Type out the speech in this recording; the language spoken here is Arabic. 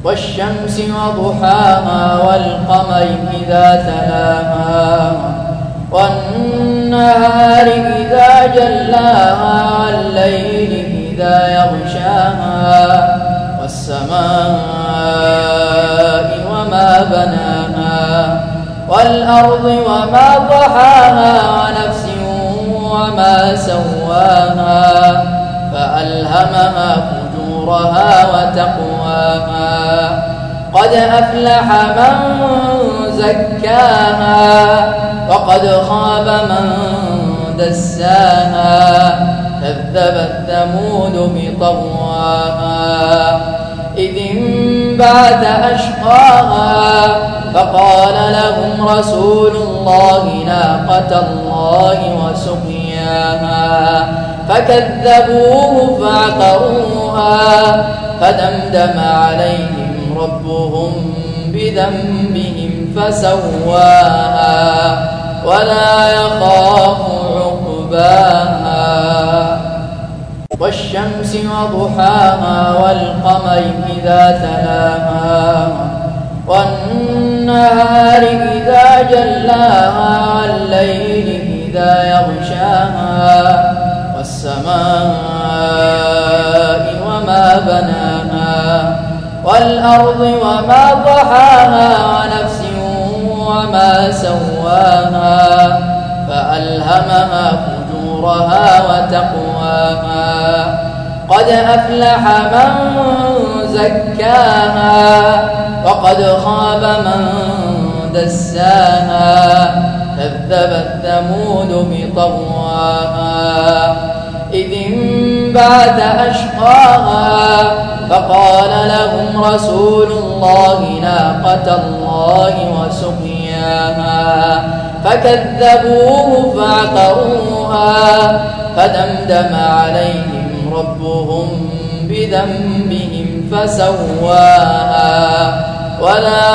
والشمس وضحاها والقمر إذا تلاها والنهار إذا جلاها والليل إذا يغشاها والسماء وما بناها والأرض وما طحاها ونفس وما سواها فألهمها فجورها وتقواها قد أفلح من زكاها وقد خاب من دساها كذبت ثمود بطغواها إذ انبعث أشقاها فقال لهم رسول الله ناقة الله وسقياها فكذبوه فعقروها فدمدم عليهم ربهم بذنبهم فسواها ولا يخاف عقباها والشمس وضحاها والقمر إذا تلاها والنهار إذا جلاها والليل إذا يغشاها والسماء وما بناها والأرض وما طحاها ونفس وما سواها فألهمها فجورها وتقواها قد أفلح من زكاها وقد خاب من دساها كذبت ثمود بطغواها إذ انبعث أشقاها فقال لهم رسول الله ناقة الله وسقياها فكذبوه فعقروها فدمدم عليهم ربهم بذنبهم فسواها ولا